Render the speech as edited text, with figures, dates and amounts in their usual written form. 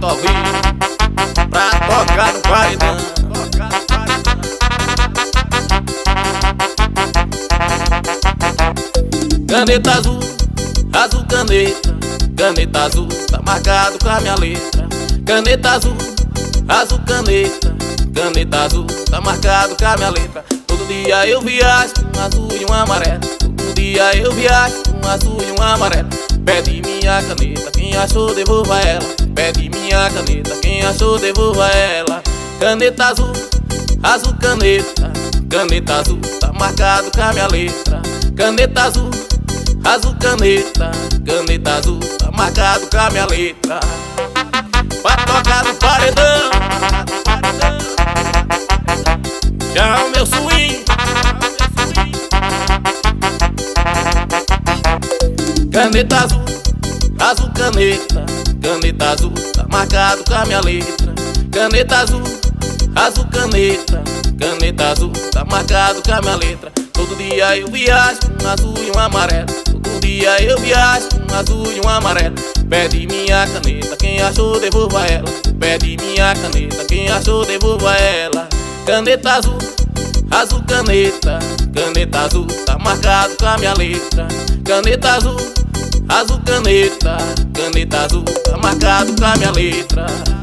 novinho pra tocar no paredão. Caneta azul, azul caneta, caneta azul, tá marcado com a minha letra. Caneta azul, azul caneta, caneta azul, tá marcado com a minha letra. Todo dia eu viajo com um azul e um amarelo. Todo dia eu viajo com um azul e um amarelo. Pede minha caneta, quem achou devolva ela. Pede minha caneta, quem achou devolva ela. Caneta azul, azul caneta, caneta azul, tá marcado com a minha letra. Caneta azul, azul caneta, caneta azul, tá marcado com a minha letra. Vai tocar no paredão, já o meu swing. Caneta azul, azul caneta, caneta azul, tá marcado com a minha letra. Caneta azul, azul caneta, caneta azul, tá marcado com a minha letra. Todo dia eu viajo com um azul e um amarelo. Todo dia eu viajo com um azul e um amarelo. Pede minha caneta, quem achou devolva ela. Pede minha caneta, quem achou devolva ela. Caneta azul, azul caneta, caneta azul, tá marcado com a minha letra. Caneta azul, azul caneta, caneta azul, tá marcado com a minha letra.